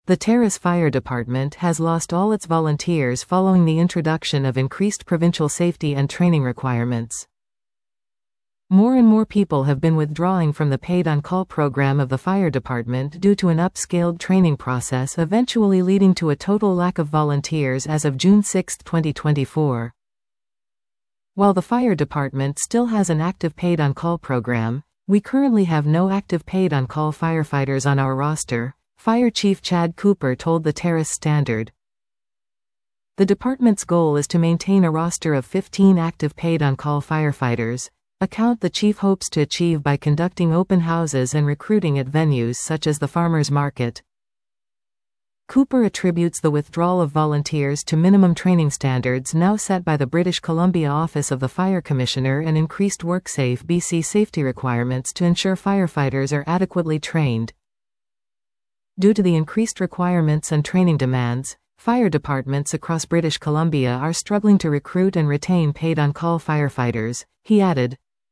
The Terrace Fire Department has lost all its volunteers following the introduction of increased provincial safety and training requirements. More and more people have been withdrawing from the paid-on-call program of the fire department due to an upscaled training process, eventually leading to a total lack of volunteers as of June 6, 2024. While the fire department still has an active paid-on-call program, we currently have no active paid-on-call firefighters on our roster, Fire Chief Chad Cooper told the Terrace Standard. The department's goal is to maintain a roster of 15 active paid-on-call firefighters, a count the chief hopes to achieve by conducting open houses and recruiting at venues such as the Farmers Market. Cooper attributes the withdrawal of volunteers to minimum training standards now set by the British Columbia Office of the Fire Commissioner and increased WorkSafe BC safety requirements to ensure firefighters are adequately trained. Due to the increased requirements and training demands, fire departments across British Columbia are struggling to recruit and retain paid-on-call firefighters, he added.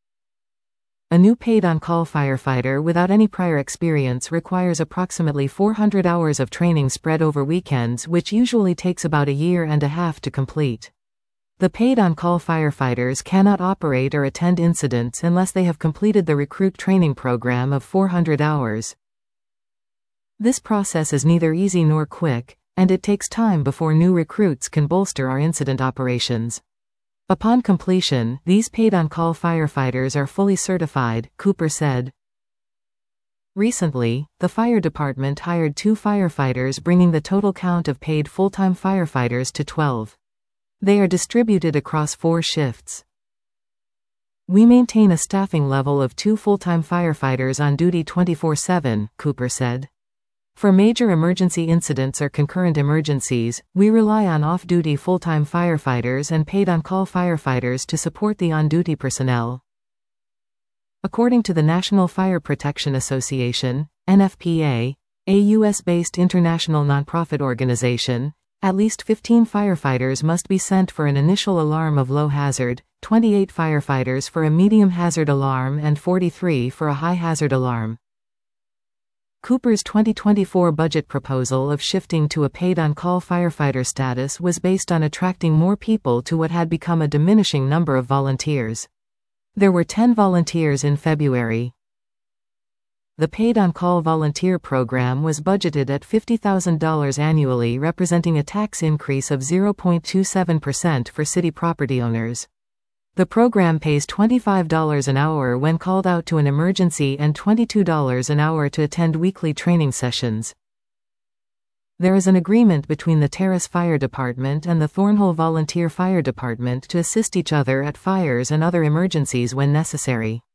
A new paid-on-call firefighter without any prior experience requires approximately 400 hours of training spread over weekends, which usually takes about a year and a half to complete. The paid-on-call firefighters cannot operate or attend incidents unless they have completed the recruit training program of 400 hours. This process is neither easy nor quick, and it takes time before new recruits can bolster our incident operations. Upon completion, these paid-on-call firefighters are fully certified, Cooper said. Recently, the fire department hired 2 firefighters, bringing the total count of paid full-time firefighters to 12. They are distributed across 4 shifts. We maintain a staffing level of 2 full-time firefighters on duty 24/7, Cooper said. For major emergency incidents or concurrent emergencies, we rely on off-duty full-time firefighters and paid-on-call firefighters to support the on-duty personnel. According to the National Fire Protection Association, NFPA, a U.S.-based international nonprofit organization, at least 15 firefighters must be sent for an initial alarm of low hazard, 28 firefighters for a medium hazard alarm, and 43 for a high hazard alarm. Cooper's 2024 budget proposal of shifting to a paid-on-call firefighter status was based on attracting more people to what had become a diminishing number of volunteers. There were 10 volunteers in February. The paid-on-call volunteer program was budgeted at $50,000 annually, representing a tax increase of 0.27% for city property owners. The program pays $25 an hour when called out to an emergency and $22 an hour to attend weekly training sessions. There is an agreement between the Terrace Fire Department and the Thornhill Volunteer Fire Department to assist each other at fires and other emergencies when necessary.